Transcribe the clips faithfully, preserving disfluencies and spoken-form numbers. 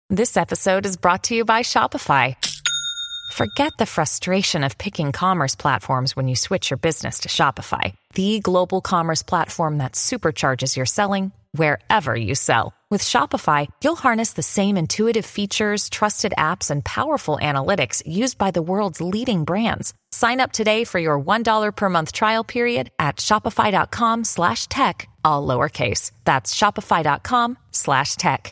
This episode is brought to you by Shopify. Forget the frustration of picking commerce platforms when you switch your business to Shopify, the global commerce platform that supercharges your selling wherever you sell. With Shopify, you'll harness the same intuitive features, trusted apps, and powerful analytics used by the world's leading brands. Sign up today for your one dollar per month trial period at shopify.com slash tech, all lowercase. That's shopify.com slash tech.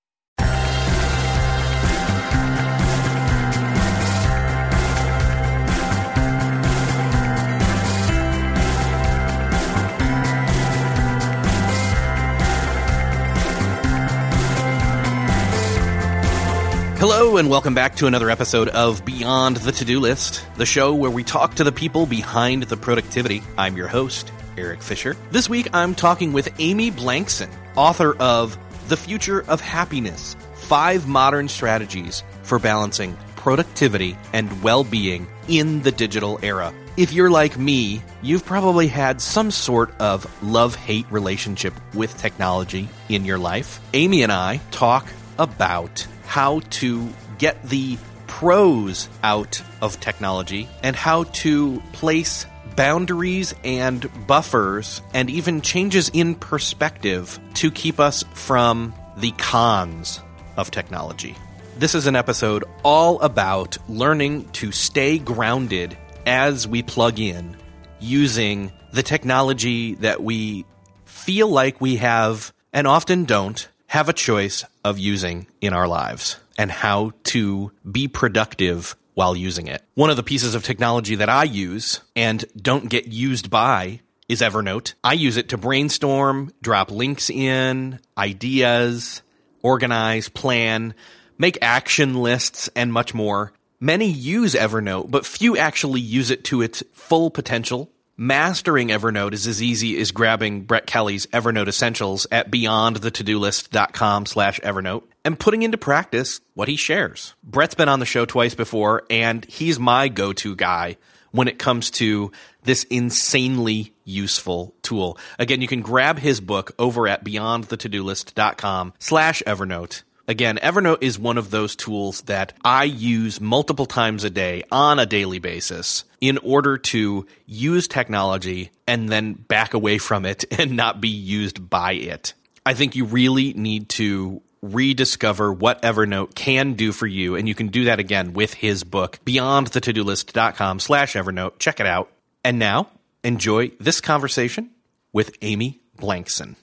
Hello and welcome back to another episode of Beyond the To-Do List, the show where we talk to the people behind the productivity. I'm your host, Eric Fisher. This week I'm talking with Amy Blankson, author of The Future of Happiness, Five Modern Strategies for Balancing Productivity and Well-Being in the Digital Era. If you're like me, you've probably had some sort of love-hate relationship with technology in your life. Amy and I talk about how to get the pros out of technology and how to place boundaries and buffers and even changes in perspective to keep us from the cons of technology. This is an episode all about learning to stay grounded as we plug in using the technology that we feel like we have and often don't have a choice of using in our lives and how to be productive while using it. One of the pieces of technology that I use and don't get used by is Evernote. I use it to brainstorm, drop links in, ideas, organize, plan, make action lists, and much more. Many use Evernote, but few actually use it to its full potential. Mastering Evernote is as easy as grabbing Brett Kelly's Evernote Essentials at beyondthetodolist.com slash Evernote and putting into practice what he shares. Brett's been on the show twice before, and he's my go-to guy when it comes to this insanely useful tool. Again, you can grab his book over at beyondthetodolist.com slash Evernote. Again, Evernote is one of those tools that I use multiple times a day on a daily basis in order to use technology and then back away from it and not be used by it. I think you really need to rediscover what Evernote can do for you, and you can do that again with his book, beyondthetodolist.com slash Evernote. Check it out. And now, enjoy this conversation with Amy Blankson.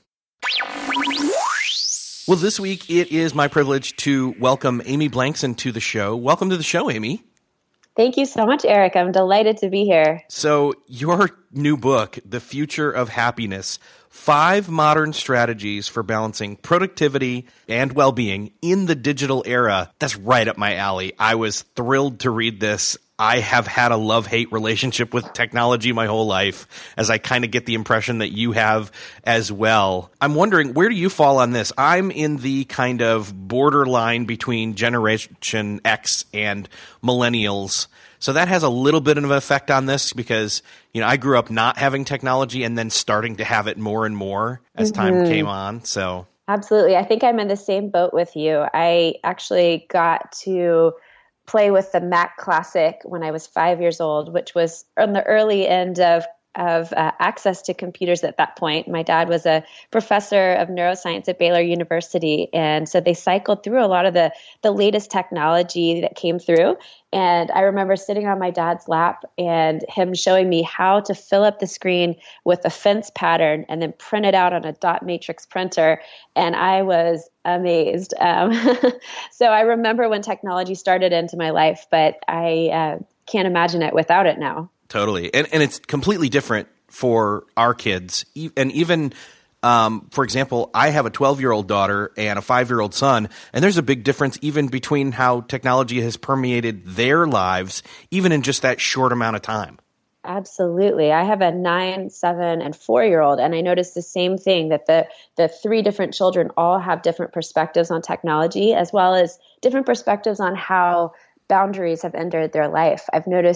Well, this week it is my privilege to welcome Amy Blankson to the show. Welcome to the show, Amy. Thank you so much, Eric. I'm delighted to be here. So your new book, The Future of Happiness, Five Modern Strategies for Balancing Productivity and Well-Being in the Digital Era, that's right up my alley. I was thrilled to read this. I have had a love-hate relationship with technology my whole life, as I kind of get the impression that you have as well. I'm wondering, where do you fall on this? I'm in the kind of borderline between Generation X and millennials. So that has a little bit of an effect on this because, you know, I grew up not having technology and then starting to have it more and more as mm-hmm. time came on. So absolutely. I think I'm in the same boat with you. I actually got to play with the Mac Classic when I was five years old, which was on the early end of of uh, access to computers at that point. My dad was a professor of neuroscience at Baylor University, and so they cycled through a lot of the the latest technology that came through. And I remember sitting on my dad's lap and him showing me how to fill up the screen with a fence pattern and then print it out on a dot matrix printer. And I was amazed. Um, so I remember when technology started into my life, but I uh, can't imagine it without it now. Totally. And and it's completely different for our kids. And even, um, for example, I have a twelve-year-old daughter and a five-year-old son, and there's a big difference even between how technology has permeated their lives, even in just that short amount of time. Absolutely. I have a nine, seven, and four-year-old, and I noticed the same thing, that the the three different children all have different perspectives on technology, as well as different perspectives on how boundaries have entered their life. I've noticed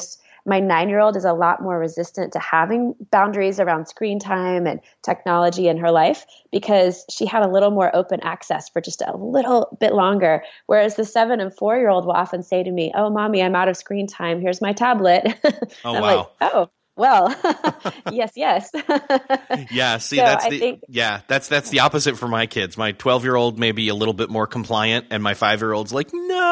my nine-year-old is a lot more resistant to having boundaries around screen time and technology in her life because she had a little more open access for just a little bit longer. Whereas the seven and four-year-old will often say to me, "Oh, mommy, I'm out of screen time. Here's my tablet." Oh, I'm wow. like, oh. Well, yes, yes. Yeah, see, so that's I the think, yeah, that's that's the opposite for my kids. My twelve-year-old may be a little bit more compliant, and my five-year-old's like,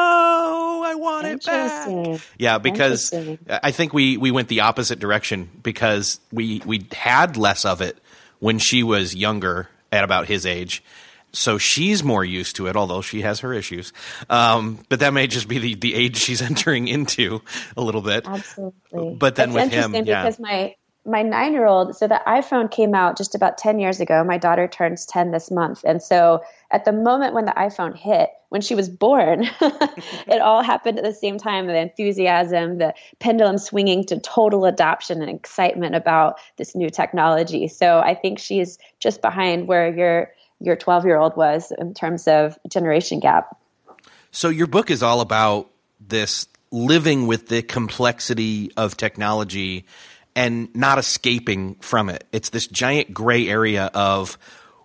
"No, I want it back." Yeah, because I think we we went the opposite direction because we we had less of it when she was younger, at about his age. So she's more used to it, although she has her issues. Um, but that may just be the, the age she's entering into a little bit. Absolutely. But then it's with interesting him, yeah. because my my nine-year-old, so the iPhone came out just about ten years ago. My daughter turns ten this month. And so at the moment when the iPhone hit, when she was born, it all happened at the same time. The enthusiasm, the pendulum swinging to total adoption and excitement about this new technology. So I think she's just behind where you're your twelve-year-old was in terms of generation gap. So your book is all about this living with the complexity of technology and not escaping from it. It's this giant gray area of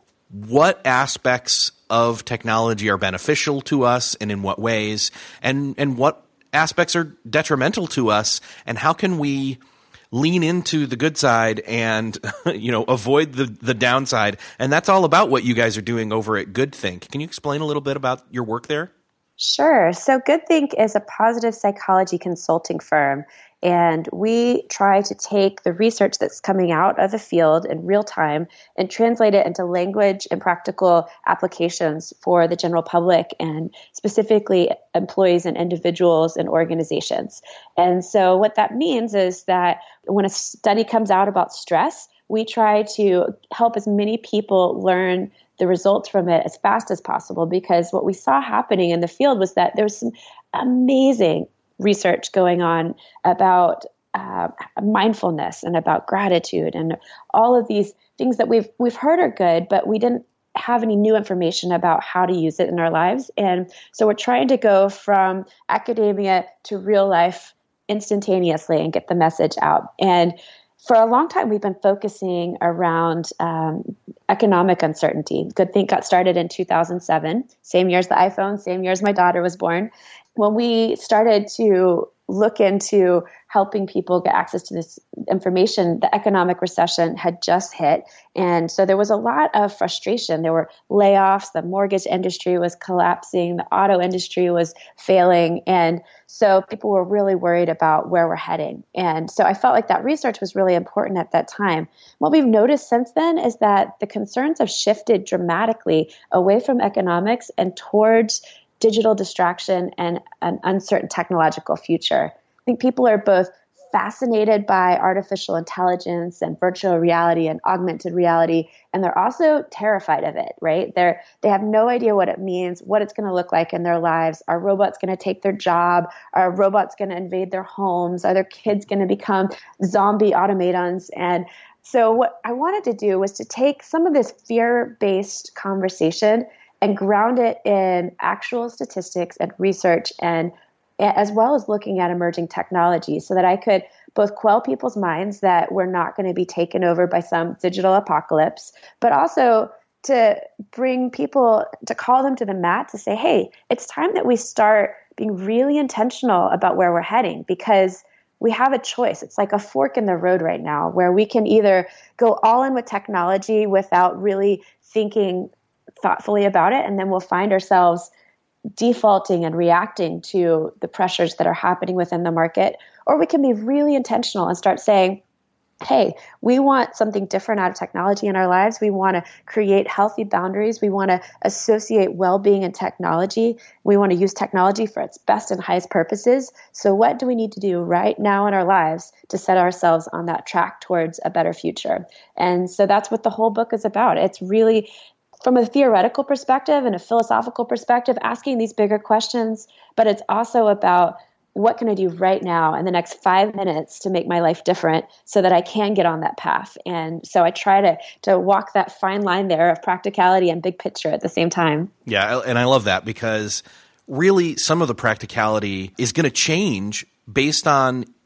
what aspects of technology are beneficial to us and in what ways, and, and what aspects are detrimental to us, and how can we lean into the good side and, you know, avoid the, the downside. And that's all about what you guys are doing over at GoodThink. Can you explain a little bit about your work there? Sure. So GoodThink is a positive psychology consulting firm, and we try to take the research that's coming out of the field in real time and translate it into language and practical applications for the general public and specifically employees and individuals and organizations. And so what that means is that when a study comes out about stress, we try to help as many people learn the results from it as fast as possible, because what we saw happening in the field was that there was some amazing research going on about uh, mindfulness and about gratitude and all of these things that we've we've heard are good, but we didn't have any new information about how to use it in our lives. And so we're trying to go from academia to real life instantaneously and get the message out. And for a long time, we've been focusing around um, economic uncertainty. GoodThink got started in two thousand seven, same year as the iPhone, same year as my daughter was born. When we started to look into helping people get access to this information, the economic recession had just hit. And so there was a lot of frustration. There were layoffs. The mortgage industry was collapsing. The auto industry was failing. And so people were really worried about where we're heading. And so I felt like that research was really important at that time. What we've noticed since then is that the concerns have shifted dramatically away from economics and towards digital distraction and an uncertain technological future. I think people are both fascinated by artificial intelligence and virtual reality and augmented reality, and they're also terrified of it, right? They're, they have no idea what it means, what it's going to look like in their lives. Are robots going to take their job? Are robots going to invade their homes? Are their kids going to become zombie automatons? And so what I wanted to do was to take some of this fear-based conversation and ground it in actual statistics and research, and as well as looking at emerging technology, so that I could both quell people's minds that we're not going to be taken over by some digital apocalypse, but also to bring people, to call them to the mat to say, hey, it's time that we start being really intentional about where we're heading, because we have a choice. It's like a fork in the road right now, where we can either go all in with technology without really thinking thoughtfully about it, and then we'll find ourselves defaulting and reacting to the pressures that are happening within the market. Or we can be really intentional and start saying, hey, we want something different out of technology in our lives. We want to create healthy boundaries. We want to associate well-being and technology. We want to use technology for its best and highest purposes. So what do we need to do right now in our lives to set ourselves on that track towards a better future? And so that's what the whole book is about. It's really, from a theoretical perspective and a philosophical perspective, asking these bigger questions, but it's also about what can I do right now in the next five minutes to make my life different so that I can get on that path. And so I try to to walk that fine line there of practicality and big picture at the same time. Yeah, and I love that, because really some of the practicality is going to change based on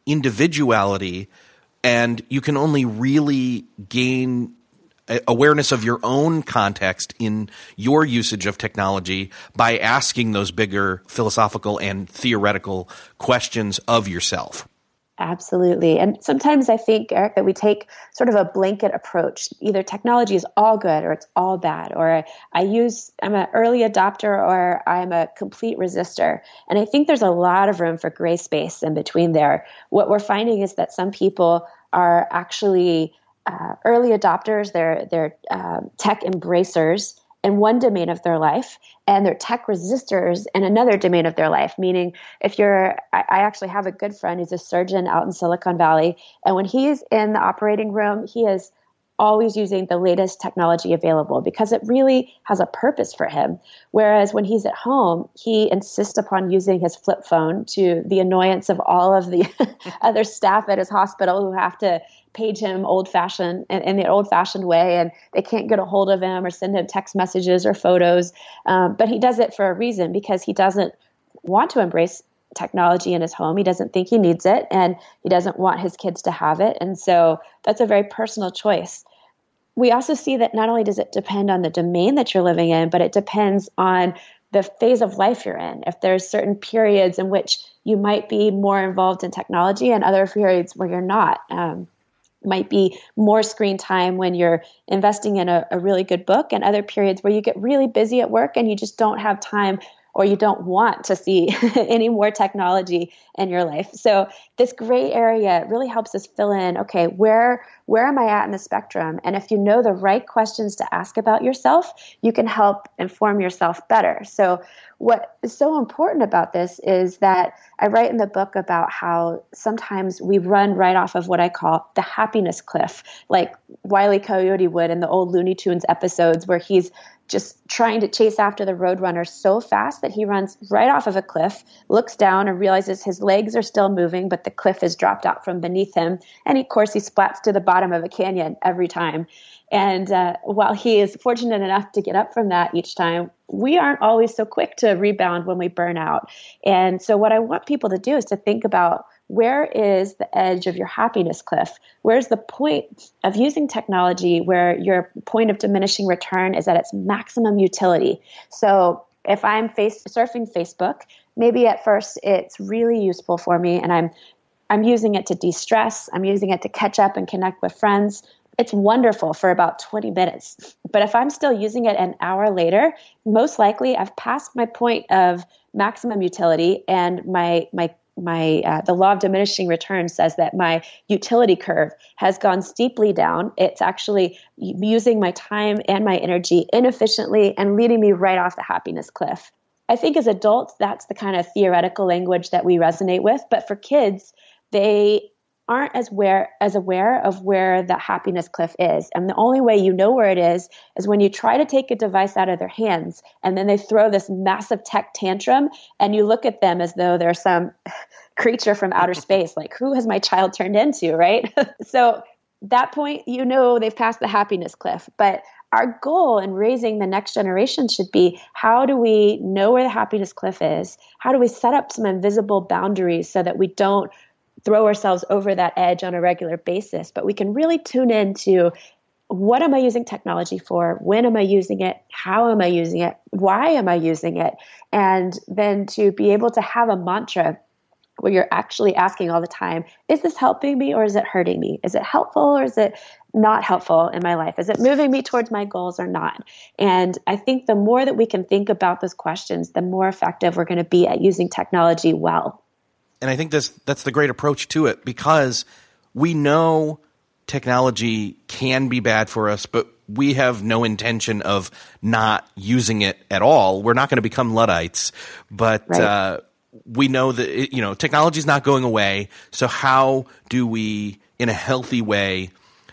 individuality, and you can only really gain awareness of your own context in your usage of technology by asking those bigger philosophical and theoretical questions of yourself. Absolutely. And sometimes I think, Eric, that we take sort of a blanket approach. Either technology is all good or it's all bad, or I use, I'm an early adopter or I'm a complete resistor. And I think there's a lot of room for gray space in between there. What we're finding is that some people are actually uh, early adopters, they're, they're uh, tech embracers in one domain of their life, and they're tech resistors in another domain of their life. Meaning, if you're, I, I actually have a good friend who's a surgeon out in Silicon Valley, and when he's in the operating room, he is always using the latest technology available because it really has a purpose for him. Whereas when he's at home, he insists upon using his flip phone to the annoyance of all of the other staff at his hospital who have to page him old-fashioned in, in the old-fashioned way, and they can't get a hold of him or send him text messages or photos. Um, but he does it for a reason, because he doesn't want to embrace technology in his home. He doesn't think he needs it, and he doesn't want his kids to have it. And so that's a very personal choice. We also see that not only does it depend on the domain that you're living in, but it depends on the phase of life you're in. If there's certain periods in which you might be more involved in technology and other periods where you're not. Um, might be more screen time when you're investing in a, a really good book, and other periods where you get really busy at work and you just don't have time, or you don't want to see any more technology in your life. So this gray area really helps us fill in, okay, where where am I at in the spectrum? And if you know the right questions to ask about yourself, you can help inform yourself better. So what is so important about this is that I write in the book about how sometimes we run right off of what I call the happiness cliff, like Wile E. Coyote would in the old Looney Tunes episodes, where he's just trying to chase after the roadrunner so fast that he runs right off of a cliff, looks down and realizes his legs are still moving, but the cliff has dropped out from beneath him. And of course, he splats to the bottom of a canyon every time. And uh, while he is fortunate enough to get up from that each time, we aren't always so quick to rebound when we burn out. And so what I want people to do is to think about, where is the edge of your happiness cliff? Where's the point of using technology where your point of diminishing return is at its maximum utility? So if I'm face, surfing Facebook, maybe at first it's really useful for me, and I'm I'm using it to de-stress. I'm using it to catch up and connect with friends. It's wonderful for about twenty minutes. But if I'm still using it an hour later, most likely I've passed my point of maximum utility, and my my my uh, the law of diminishing returns says that my utility curve has gone steeply down. It's actually using my time and my energy inefficiently and leading me right off the happiness cliff. I think as adults, that's the kind of theoretical language that we resonate with. But for kids, they aren't as aware, as aware of where the happiness cliff is. And the only way you know where it is is when you try to take a device out of their hands, and then they throw this massive tech tantrum, and you look at them as though they're some creature from outer space. Like, who has my child turned into, right? So that point, you know, they've passed the happiness cliff. But our goal in raising the next generation should be, how do we know where the happiness cliff is? How do we set up some invisible boundaries so that we don't throw ourselves over that edge on a regular basis, but we can really tune into, what am I using technology for? When am I using it? How am I using it? Why am I using it? And then to be able to have a mantra where you're actually asking all the time, is this helping me or is it hurting me? Is it helpful or is it not helpful in my life? Is it moving me towards my goals or not? And I think the more that we can think about those questions, the more effective we're going to be at using technology well. And I think this, that's the great approach to it, because we know technology can be bad for us, but we have no intention of not using it at all. We're not going to become Luddites, but right. uh, we know that it, you know, technology is not going away. So how do we, in a healthy way,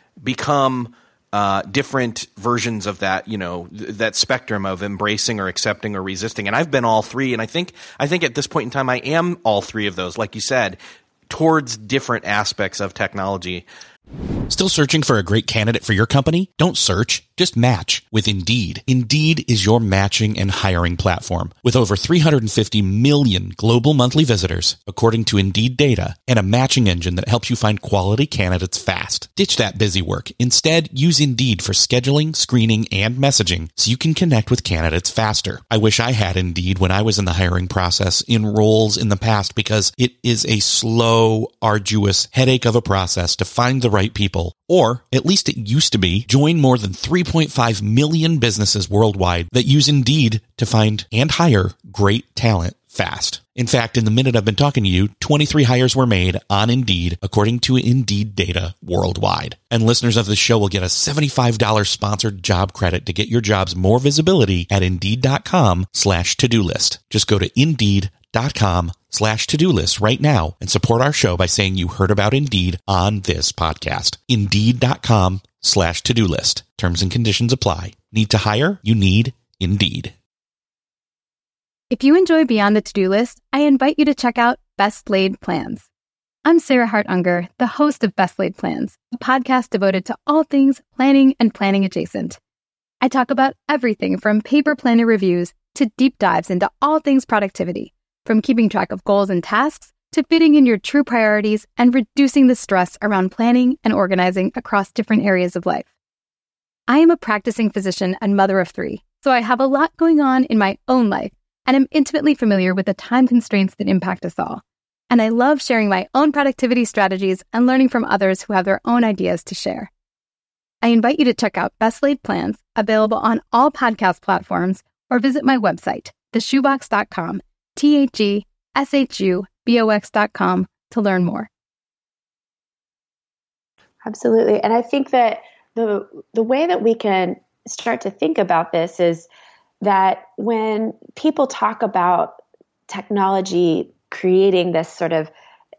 become uh, different versions of that, you know, th- that spectrum of embracing or accepting or resisting? And I've been all three. And I think, I think at this point in time, I am all three of those, like you said, towards different aspects of technology. Still searching for a great candidate for your company? Don't search, just match with Indeed. Indeed is your matching and hiring platform. With over three hundred fifty million global monthly visitors, according to Indeed data, and a matching engine that helps you find quality candidates fast. Ditch that busy work. Instead, use Indeed for scheduling, screening, and messaging so you can connect with candidates faster. I wish I had Indeed when I was in the hiring process in roles in the past, because it is a slow, arduous headache of a process to find the right people. Or, at least it used to be. Join more than three point five million businesses worldwide that use Indeed to find and hire great talent fast. In fact, in the minute I've been talking to you, twenty-three hires were made on Indeed, according to Indeed data worldwide. And listeners of this show will get a seventy-five dollars sponsored job credit to get your jobs more visibility at Indeed.com slash to-do list. Just go to Indeed.com slash to-do list right now and support our show by saying you heard about Indeed on this podcast. Indeed.com slash to-do list. Terms and conditions apply. Need to hire? You need Indeed. If you enjoy Beyond the To-Do List, I invite you to check out Best Laid Plans. I'm Sarah Hart Unger, the host of Best Laid Plans, a podcast devoted to all things planning and planning adjacent. I talk about everything from paper planner reviews to deep dives into all things productivity, from keeping track of goals and tasks to fitting in your true priorities and reducing the stress around planning and organizing across different areas of life. I am a practicing physician and mother of three, so I have a lot going on in my own life, and I'm intimately familiar with the time constraints that impact us all. And I love sharing my own productivity strategies and learning from others who have their own ideas to share. I invite you to check out Best Laid Plans, available on all podcast platforms, or visit my website, the shoebox dot com, T H E S H U B O X dot com, to learn more. Absolutely. And I think that the the way that we can start to think about this is that when people talk about technology creating this sort of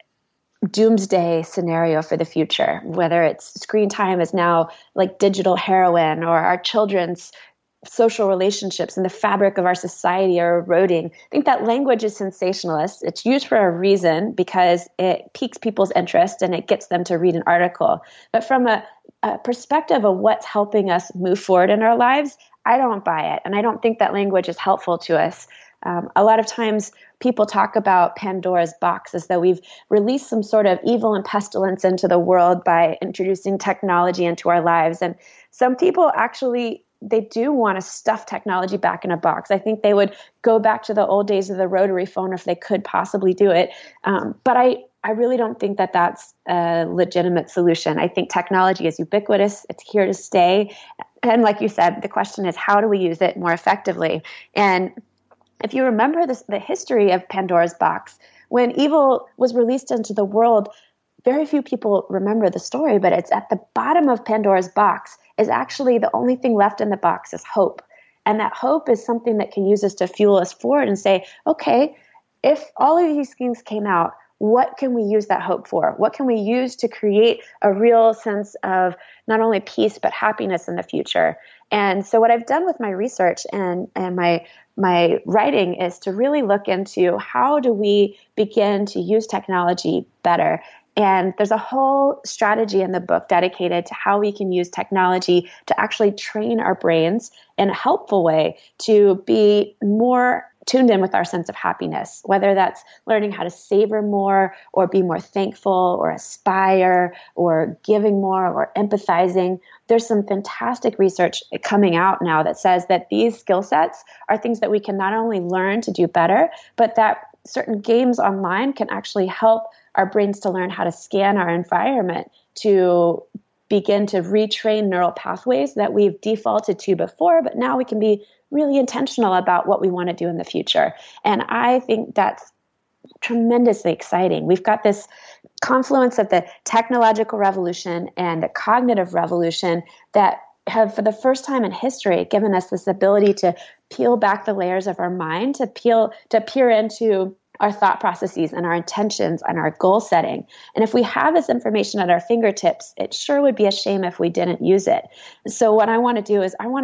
doomsday scenario for the future, whether it's screen time is now like digital heroin, or our children's social relationships and the fabric of our society are eroding. I think that language is sensationalist. It's used for a reason because it piques people's interest and it gets them to read an article. But from a, a perspective of what's helping us move forward in our lives, I don't buy it. And I don't think that language is helpful to us. Um, a lot of times people talk about Pandora's box as though we've released some sort of evil and pestilence into the world by introducing technology into our lives. And some people actually, they do want to stuff technology back in a box. I think they would go back to the old days of the rotary phone if they could possibly do it. Um, but I, I really don't think that that's a legitimate solution. I think technology is ubiquitous. It's here to stay. And like you said, the question is, how do we use it more effectively? And if you remember this, the history of Pandora's box, when evil was released into the world, very few people remember the story, but it's at the bottom of Pandora's box is actually the only thing left in the box is hope. And that hope is something that can use us to fuel us forward and say, okay, if all of these things came out, what can we use that hope for? What can we use to create a real sense of not only peace, but happiness in the future? And so what I've done with my research and, and my my writing is to really look into how do we begin to use technology better. And there's a whole strategy in the book dedicated to how we can use technology to actually train our brains in a helpful way to be more tuned in with our sense of happiness, whether that's learning how to savor more or be more thankful or aspire or giving more or empathizing. There's some fantastic research coming out now that says that these skill sets are things that we can not only learn to do better, but that certain games online can actually help our brains to learn how to scan our environment to begin to retrain neural pathways that we've defaulted to before, but now we can be really intentional about what we want to do in the future. And I think that's tremendously exciting. We've got this confluence of the technological revolution and the cognitive revolution that have, for the first time in history, given us this ability to peel back the layers of our mind, to peel, to peer into our thought processes and our intentions and our goal setting. And if we have this information at our fingertips, it sure would be a shame if we didn't use it. So what I want to do is I want to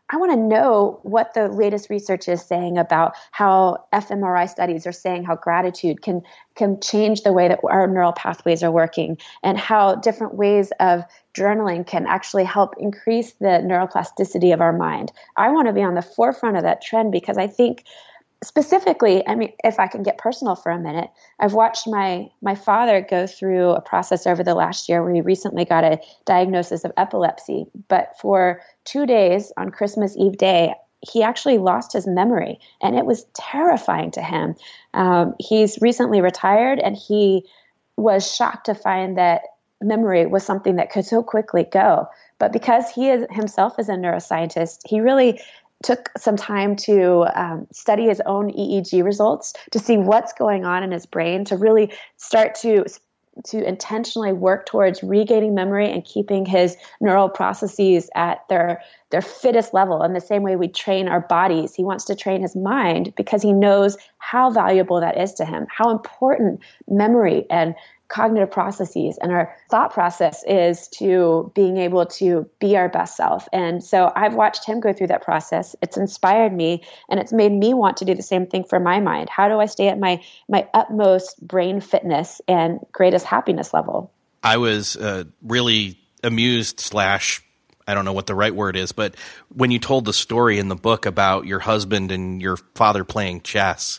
I want to know what the latest research is saying about how fMRI studies are saying how gratitude can can change the way that our neural pathways are working, and how different ways of journaling can actually help increase the neuroplasticity of our mind. I want to be on the forefront of that trend because I think specifically, I mean, if I can get personal for a minute, I've watched my my father go through a process over the last year where he recently got a diagnosis of epilepsy. But for two days on Christmas Eve day, he actually lost his memory, and it was terrifying to him. Um, he's recently retired, and he was shocked to find that memory was something that could so quickly go. But because he is himself is a neuroscientist, he really took some time to um, study his own E E G results to see what's going on in his brain, to really start to to intentionally work towards regaining memory and keeping his neural processes at their their fittest level. In the same way we train our bodies, he wants to train his mind because he knows how valuable that is to him, how important memory and cognitive processes and our thought process is to being able to be our best self. And so I've watched him go through that process. It's inspired me, and it's made me want to do the same thing for my mind. How do I stay at my my utmost brain fitness and greatest happiness level? I was uh, really amused slash I don't know what the right word is, but when you told the story in the book about your husband and your father playing chess.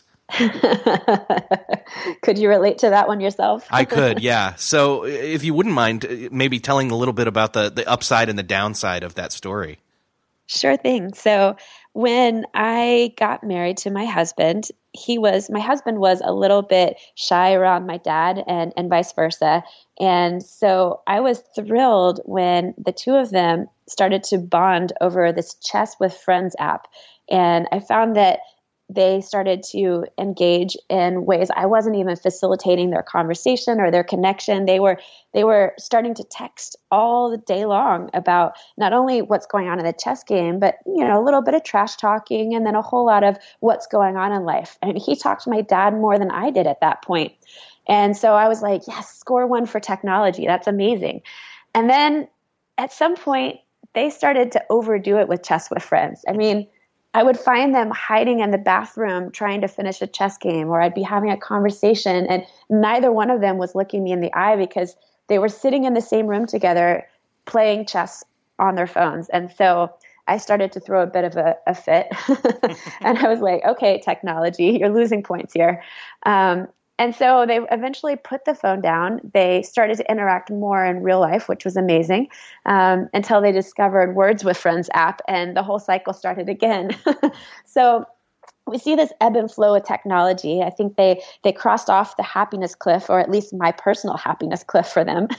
Could you relate to that one yourself? I could, yeah. So if you wouldn't mind maybe telling a little bit about the, the upside and the downside of that story. Sure thing. So when I got married to my husband, he was, my husband was a little bit shy around my dad and, and vice versa. And so I was thrilled when the two of them started to bond over this Chess with Friends app. And I found that they started to engage in ways I wasn't even facilitating their conversation or their connection. They were they were starting to text all the day long about not only what's going on in the chess game, but you know, a little bit of trash talking and then a whole lot of what's going on in life. And he talked to my dad more than I did at that point. And so I was like, yes, score one for technology. That's amazing. And then at some point, they started to overdo it with Chess with Friends. I mean, I would find them hiding in the bathroom trying to finish a chess game, or I'd be having a conversation and neither one of them was looking me in the eye because they were sitting in the same room together playing chess on their phones. And so I started to throw a bit of a, a fit and I was like, okay, technology, you're losing points here. Um, And so they eventually put the phone down. They started to interact more in real life, which was amazing, um, until they discovered Words with Friends app, and the whole cycle started again. So we see this ebb and flow of technology. I think they they crossed off the happiness cliff, or at least my personal happiness cliff for them.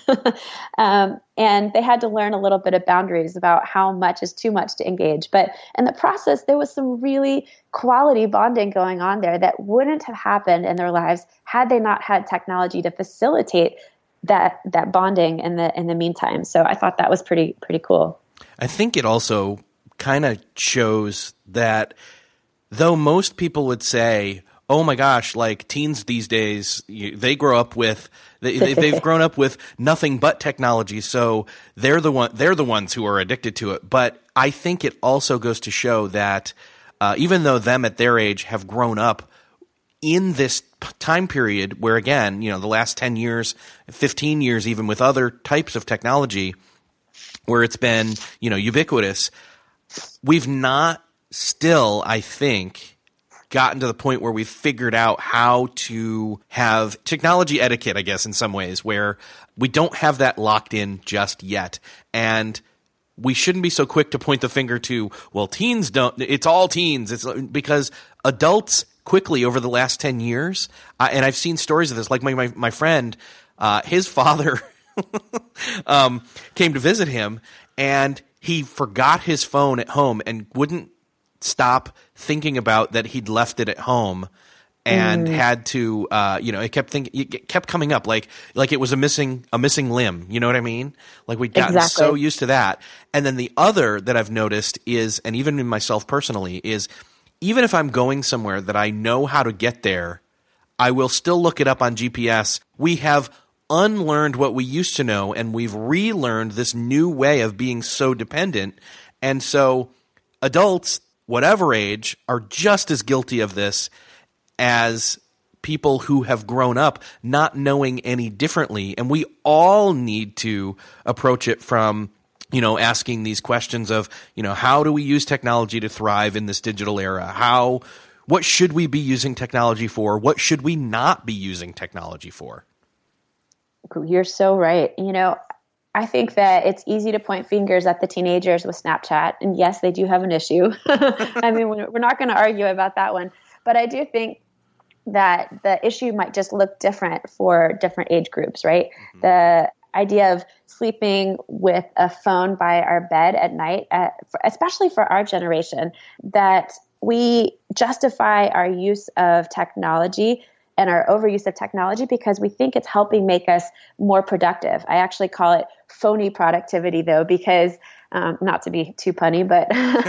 um, and they had to learn a little bit of boundaries about how much is too much to engage. But in the process, there was some really quality bonding going on there that wouldn't have happened in their lives had they not had technology to facilitate that that bonding in the in the meantime. So I thought that was pretty pretty cool. I think it also kind of shows that though most people would say, oh my gosh, like teens these days, you, they grow up with, they, they, they've grown up with nothing but technology. So they're the one, they're the ones who are addicted to it. But I think it also goes to show that uh, even though them at their age have grown up in this time period where, again, you know, the last ten years, fifteen years, even with other types of technology where it's been, you know, ubiquitous, we've not still, I think, gotten to the point where we've figured out how to have technology etiquette, I guess, in some ways, where we don't have that locked in just yet. And we shouldn't be so quick to point the finger to, well, teens don't, it's all teens. It's because adults quickly over the last ten years, uh, and I've seen stories of this, like my, my, my friend, uh, his father um, came to visit him, and he forgot his phone at home and wouldn't stop thinking about that he'd left it at home, and mm. had to, uh, you know, it kept thinking, it kept coming up like, like it was a missing, a missing limb. You know what I mean? Like we'd gotten exactly. so used to that. And then the other that I've noticed is, and even in myself personally, is even if I'm going somewhere that I know how to get there, I will still look it up on G P S. We have unlearned what we used to know, and we've relearned this new way of being so dependent. And so adults, whatever age, are just as guilty of this as people who have grown up not knowing any differently. And we all need to approach it from, you know, asking these questions of, you know, how do we use technology to thrive in this digital era? How, what should we be using technology for? What should we not be using technology for? You're so right. You know, I think that it's easy to point fingers at the teenagers with Snapchat. And yes, they do have an issue. I mean, we're not going to argue about that one. But I do think that the issue might just look different for different age groups, right? Mm-hmm. The idea of sleeping with a phone by our bed at night, at, especially for our generation, that we justify our use of technology and our overuse of technology because we think it's helping make us more productive. I actually call it phony productivity, though, because um, not to be too punny, but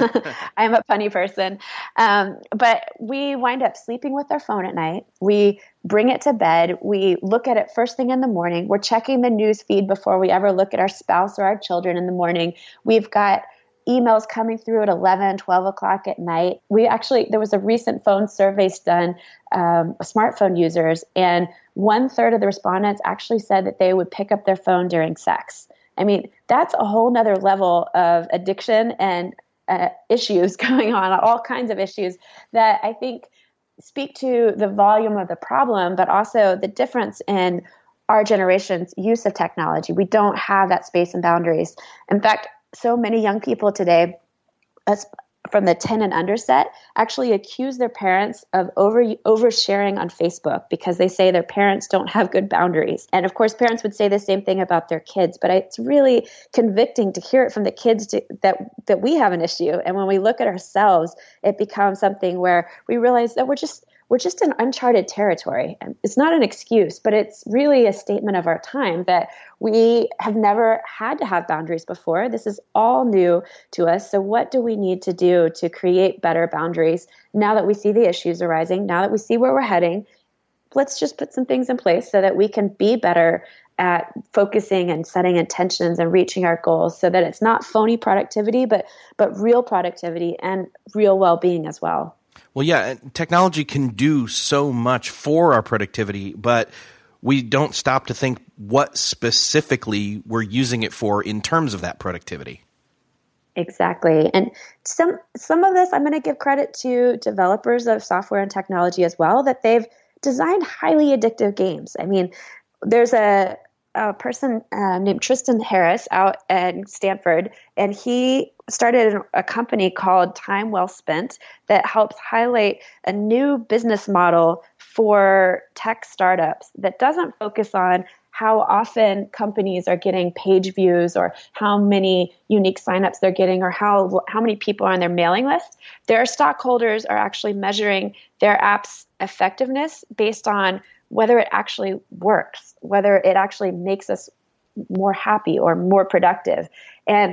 I'm a punny person. Um, but we wind up sleeping with our phone at night. We bring it to bed. We look at it first thing in the morning. We're checking the news feed before we ever look at our spouse or our children in the morning. We've got emails coming through at eleven, twelve o'clock at night. We actually, there was a recent phone surveys done, um, smartphone users, and one third of the respondents actually said that they would pick up their phone during sex. I mean, that's a whole nother level of addiction and uh, issues going on, all kinds of issues that I think speak to the volume of the problem, but also the difference in our generation's use of technology. We don't have that space and boundaries. In fact, so many young people today, us from the ten and under set, actually accuse their parents of over oversharing on Facebook because they say their parents don't have good boundaries. And of course, parents would say the same thing about their kids, but it's really convicting to hear it from the kids to, that that we have an issue. And when we look at ourselves, it becomes something where we realize that we're just we're just in uncharted territory. And it's not an excuse, but it's really a statement of our time that we have never had to have boundaries before. This is all new to us. So what do we need to do to create better boundaries now that we see the issues arising, now that we see where we're heading? Let's just put some things in place so that we can be better at focusing and setting intentions and reaching our goals so that it's not phony productivity, but but real productivity and real well-being as well. Well, yeah, technology can do so much for our productivity, but we don't stop to think what specifically we're using it for in terms of that productivity. Exactly. And some some of this, I'm going to give credit to developers of software and technology as well, that they've designed highly addictive games. I mean, there's a, a person uh, named Tristan Harris out at Stanford, and he started a company called Time Well Spent that helps highlight a new business model for tech startups that doesn't focus on how often companies are getting page views or how many unique signups they're getting or how how many people are on their mailing list. Their stockholders are actually measuring their app's effectiveness based on whether it actually works, whether it actually makes us more happy or more productive. And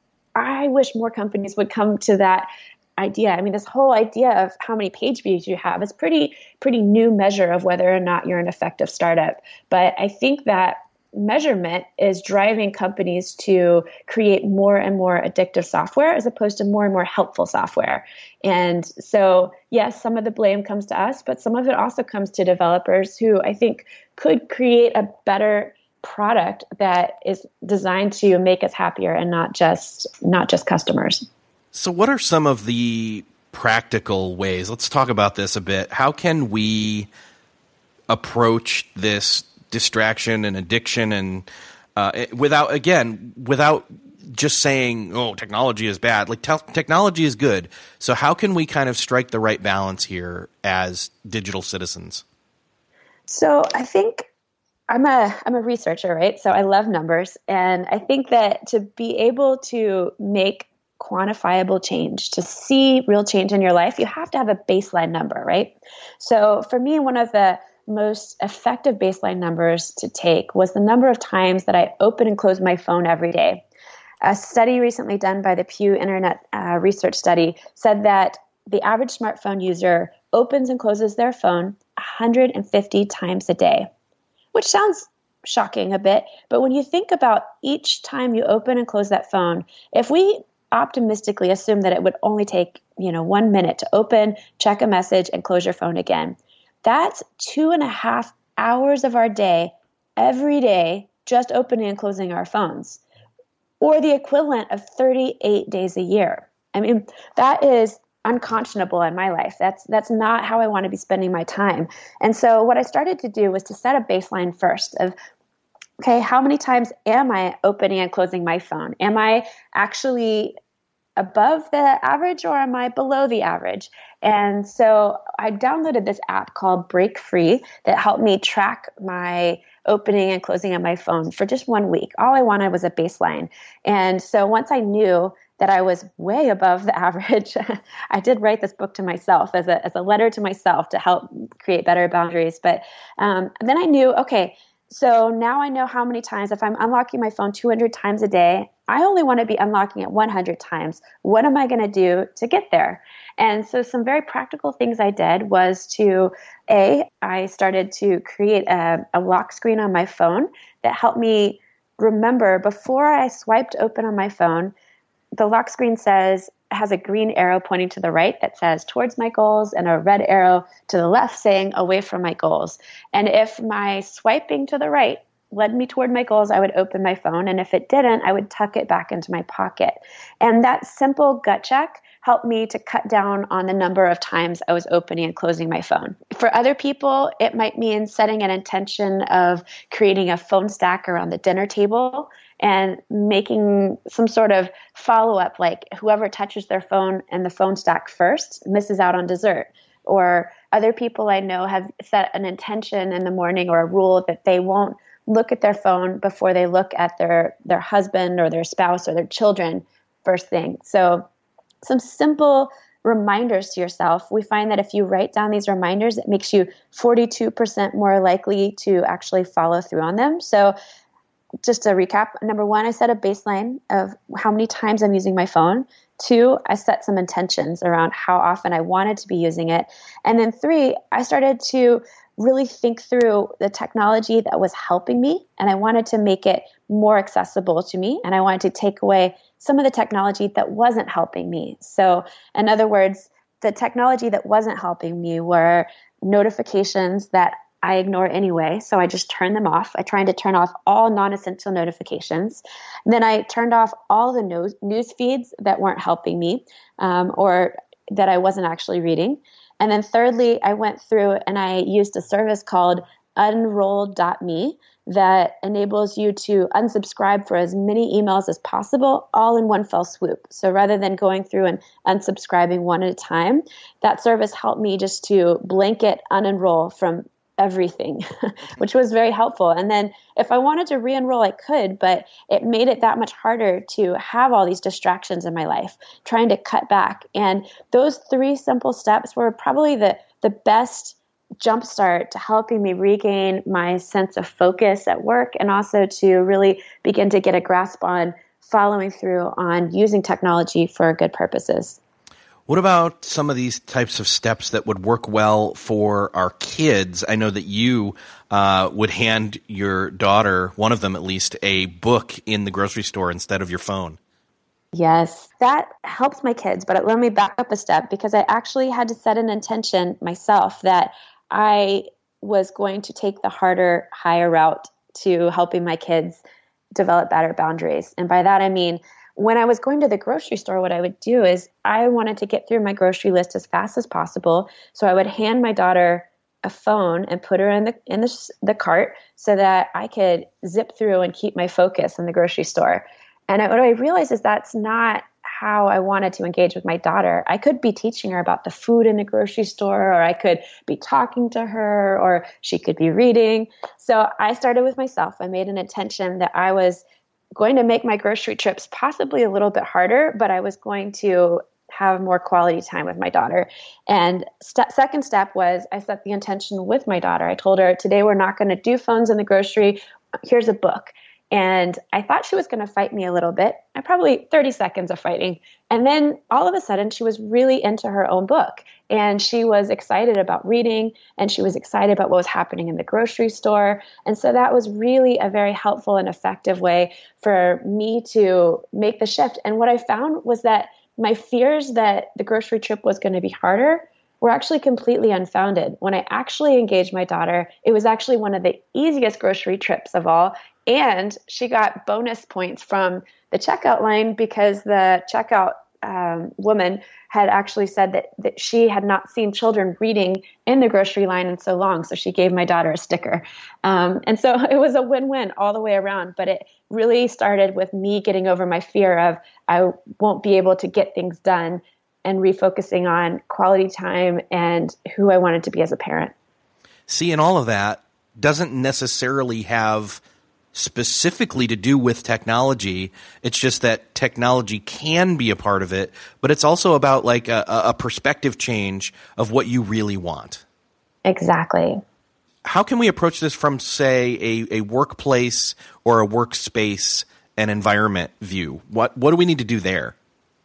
I wish more companies would come to that idea. I mean, this whole idea of how many page views you have is pretty, pretty new measure of whether or not you're an effective startup. But I think that measurement is driving companies to create more and more addictive software as opposed to more and more helpful software. And so, yes, some of the blame comes to us, but some of it also comes to developers who I think could create a better product that is designed to make us happier and not just not just customers. So what are some of the practical ways? Let's talk about this a bit. How can we approach this distraction and addiction and uh, without, again, without just saying, oh, technology is bad. Like te- technology is good. So how can we kind of strike the right balance here as digital citizens? So I think I'm a I'm a researcher, right? So I love numbers, and I think that to be able to make quantifiable change, to see real change in your life, you have to have a baseline number, right? So for me, one of the most effective baseline numbers to take was the number of times that I open and close my phone every day. A study recently done by the Pew Internet uh, Research Study said that the average smartphone user opens and closes their phone one hundred fifty times a day, which sounds shocking a bit, but when you think about each time you open and close that phone, if we optimistically assume that it would only take, you know, one minute to open, check a message, and close your phone again. That's two and a half hours of our day, every day, just opening and closing our phones, or the equivalent of thirty-eight days a year. I mean, that is unconscionable in my life. That's that's not how I want to be spending my time. And so what I started to do was to set a baseline first of, okay, how many times am I opening and closing my phone? Am I actually above the average or am I below the average? And so I downloaded this app called Break Free that helped me track my opening and closing of my phone for just one week. All I wanted was a baseline. And so once I knew that I was way above the average, I did write this book to myself as a as a letter to myself to help create better boundaries. But um, then I knew, okay, so now I know how many times, if I'm unlocking my phone two hundred times a day, I only want to be unlocking it one hundred times. What am I going to do to get there? And so some very practical things I did was to, A, I started to create a, a lock screen on my phone that helped me remember before I swiped open on my phone, the lock screen says, has a green arrow pointing to the right that says towards my goals and a red arrow to the left saying away from my goals. And if my swiping to the right led me toward my goals, I would open my phone. And if it didn't, I would tuck it back into my pocket. And that simple gut check helped me to cut down on the number of times I was opening and closing my phone. For other people, it might mean setting an intention of creating a phone stack around the dinner table and making some sort of follow-up, like whoever touches their phone and the phone stack first misses out on dessert. Or other people I know have set an intention in the morning or a rule that they won't look at their phone before they look at their, their husband or their spouse or their children first thing. So some simple reminders to yourself. We find that if you write down these reminders, it makes you forty-two percent more likely to actually follow through on them. So just to recap, number one, I set a baseline of how many times I'm using my phone. Two, I set some intentions around how often I wanted to be using it. And then three, I started to really think through the technology that was helping me, and I wanted to make it more accessible to me, and I wanted to take away some of the technology that wasn't helping me. So in other words, the technology that wasn't helping me were notifications that I ignore anyway, so I just turned them off. I tried to turn off all non-essential notifications. And then I turned off all the news, news feeds that weren't helping me um, or that I wasn't actually reading. And then thirdly, I went through and I used a service called unroll dot me that enables you to unsubscribe for as many emails as possible, all in one fell swoop. So rather than going through and unsubscribing one at a time, that service helped me just to blanket unenroll from everything, which was very helpful. And then if I wanted to re-enroll, I could, but it made it that much harder to have all these distractions in my life, trying to cut back. And those three simple steps were probably the, the best jumpstart to helping me regain my sense of focus at work and also to really begin to get a grasp on following through on using technology for good purposes. What about some of these types of steps that would work well for our kids? I know that you uh, would hand your daughter, one of them at least, a book in the grocery store instead of your phone. Yes, that helps my kids. But let me back up a step because I actually had to set an intention myself that I was going to take the harder, higher route to helping my kids develop better boundaries. And by that, I mean, when I was going to the grocery store, what I would do is I wanted to get through my grocery list as fast as possible. So I would hand my daughter a phone and put her in the in the, the cart so that I could zip through and keep my focus in the grocery store. And I, what I realized is that's not how I wanted to engage with my daughter. I could be teaching her about the food in the grocery store, or I could be talking to her, or she could be reading. So I started with myself. I made an intention that I was going to make my grocery trips possibly a little bit harder, but I was going to have more quality time with my daughter. And st- second step was I set the intention with my daughter. I told her, today we're not going to do phones in the grocery. Here's a book. And I thought she was going to fight me a little bit. I probably thirty seconds of fighting. And then all of a sudden she was really into her own book, and she was excited about reading, and she was excited about what was happening in the grocery store. And so that was really a very helpful and effective way for me to make the shift. And what I found was that my fears that the grocery trip was going to be harder were actually completely unfounded. When I actually engaged my daughter, it was actually one of the easiest grocery trips of all. And she got bonus points from the checkout line because the checkout um, woman had actually said that, that she had not seen children reading in the grocery line in so long. So she gave my daughter a sticker. Um, and so it was a win-win all the way around. But it really started with me getting over my fear of I won't be able to get things done, and refocusing on quality time and who I wanted to be as a parent. See, and all of that doesn't necessarily have specifically to do with technology. It's just that technology can be a part of it, but it's also about like a, a perspective change of what you really want. Exactly. How can we approach this from, say, a, a workplace or a workspace and environment view? What what do we need to do there?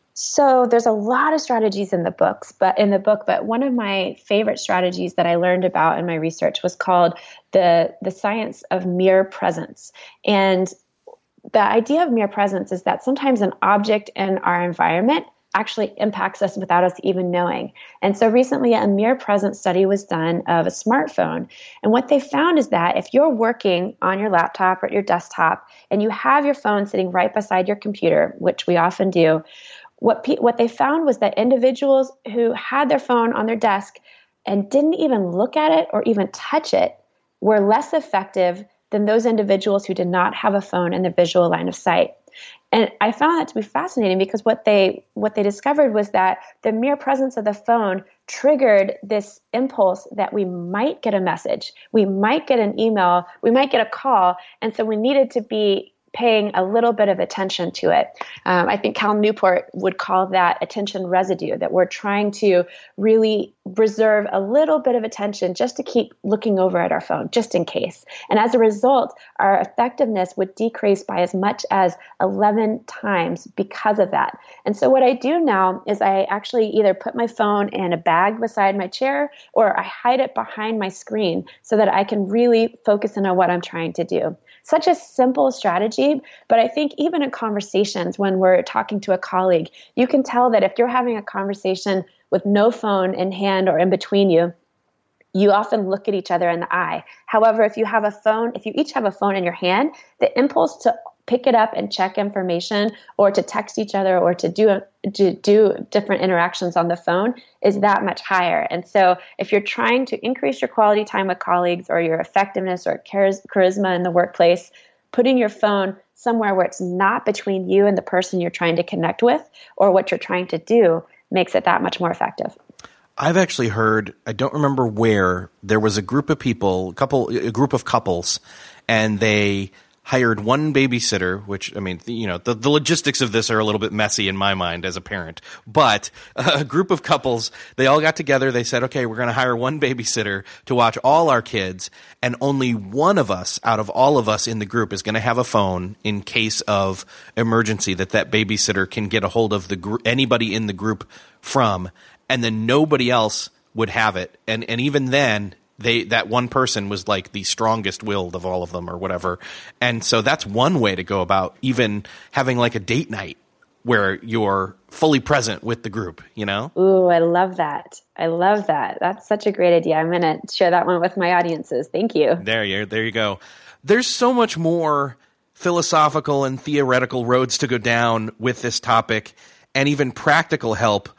So there's a lot of strategies in the books, but in the book, but one of my favorite strategies that I learned about in my research was called the the science of mere presence. And the idea of mere presence is that sometimes an object in our environment actually impacts us without us even knowing. And so recently a mere presence study was done of a smartphone. And what they found is that if you're working on your laptop or at your desktop and you have your phone sitting right beside your computer, which we often do, What pe- what they found was that individuals who had their phone on their desk and didn't even look at it or even touch it were less effective than those individuals who did not have a phone in their visual line of sight. And I found that to be fascinating because what they what they discovered was that the mere presence of the phone triggered this impulse that we might get a message, we might get an email, we might get a call, and so we needed to be paying a little bit of attention to it. Um, I think Cal Newport would call that attention residue, that we're trying to really reserve a little bit of attention just to keep looking over at our phone, just in case. And as a result, our effectiveness would decrease by as much as eleven times because of that. And so what I do now is I actually either put my phone in a bag beside my chair or I hide it behind my screen so that I can really focus in on what I'm trying to do. Such a simple strategy, but I think even in conversations when we're talking to a colleague, you can tell that if you're having a conversation with no phone in hand or in between you, you often look at each other in the eye. However, if you have a phone, if you each have a phone in your hand, the impulse to pick it up and check information or to text each other or to do a, to do different interactions on the phone is that much higher. And so if you're trying to increase your quality time with colleagues or your effectiveness or charisma in the workplace, putting your phone somewhere where it's not between you and the person you're trying to connect with or what you're trying to do makes it that much more effective. I've actually heard, I don't remember where, there was a group of people, a couple, a group of couples, and they hired one babysitter, which, I mean, you know, the, the logistics of this are a little bit messy in my mind as a parent, but a group of couples, they all got together, they said, okay, we're going to hire one babysitter to watch all our kids, and only one of us out of all of us in the group is going to have a phone in case of emergency that that babysitter can get a hold of the gr- anybody in the group from, and then nobody else would have it. And and even then, they that one person was like the strongest willed of all of them or whatever. And so that's one way to go about even having like a date night where you're fully present with the group, you know? Ooh, I love that. I love that. That's such a great idea. I'm going to share that one with my audiences. Thank you. There you there you go. There's so much more philosophical and theoretical roads to go down with this topic, and even practical help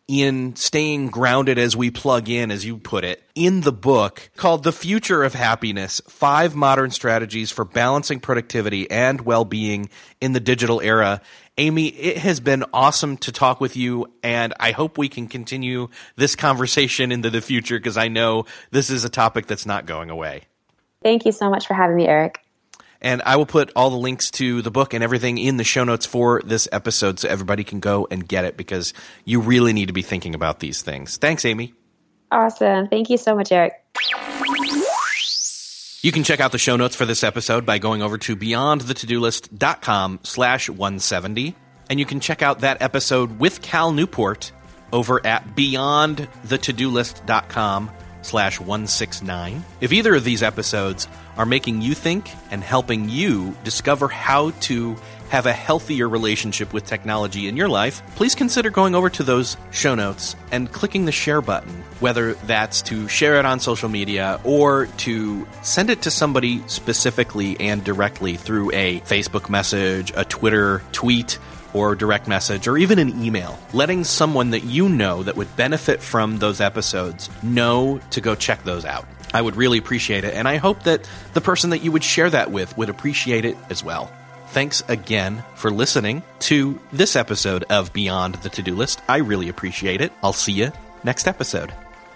in staying grounded as we plug in, as you put it, in the book called The Future of Happiness, Five Modern Strategies for Balancing Productivity and Well-Being in the Digital Era. Amy, it has been awesome to talk with you, and I hope we can continue this conversation into the future because I know this is a topic that's not going away. Thank you so much for having me, Eric. And I will put all the links to the book and everything in the show notes for this episode so everybody can go and get it because you really need to be thinking about these things. Thanks, Amy. Awesome. Thank you so much, Eric. You can check out the show notes for this episode by going over to beyondthetodolist.com slash 170. And you can check out that episode with Cal Newport over at beyondthetodolist.com slash 169. If either of these episodes are making you think and helping you discover how to have a healthier relationship with technology in your life, please consider going over to those show notes and clicking the share button, whether that's to share it on social media or to send it to somebody specifically and directly through a Facebook message, a Twitter tweet, or direct message, or even an email, letting someone that you know that would benefit from those episodes know to go check those out. I would really appreciate it, and I hope that the person that you would share that with would appreciate it as well. Thanks again for listening to this episode of Beyond the To-Do List. I really appreciate it. I'll see you next episode.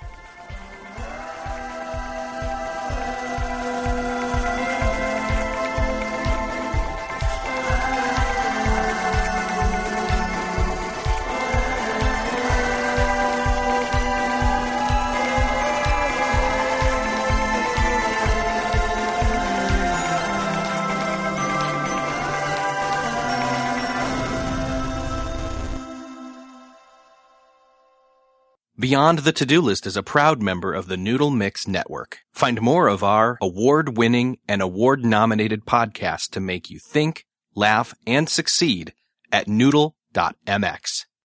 Beyond the To-Do List is a proud member of the Noodle Mix Network. Find more of our award-winning and award-nominated podcasts to make you think, laugh, and succeed at noodle dot m x.